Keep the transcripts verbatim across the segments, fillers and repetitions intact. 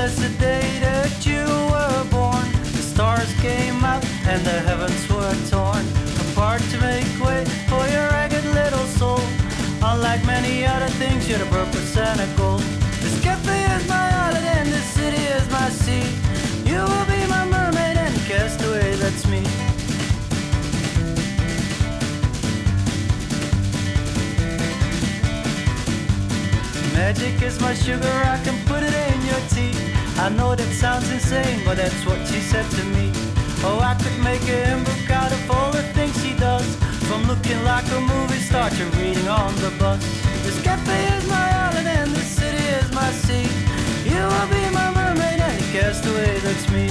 blessed day that you were born. The stars came out and the heavens were torn apart to make way for your ragged little soul. Unlike many other things, you're a purpose and a goal. This cafe is my island and this city is my sea. You will be my mermaid and castaway, that's me. Magic is my sugar, I can put it in your tea. I know that sounds insane, but that's what she said to me. Oh, I could make a hymn book out of all the things she does, from looking like a movie star to reading on the bus. This cafe is my island and this city is my sea. You will be my mermaid and the castaway, that's me.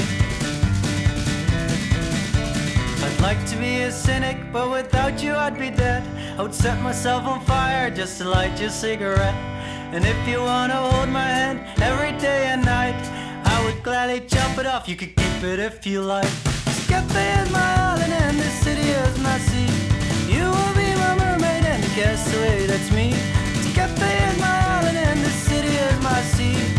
I'd like to be a cynic, but without you I'd be dead. I would set myself on fire just to light your cigarette. And if you wanna hold my hand every day and night, I would gladly chop it off, you could keep it if you like. This cafe is my island and this city is my sea. You will be my mermaid and the castaway, that's me. This cafe is my island and this city is my sea.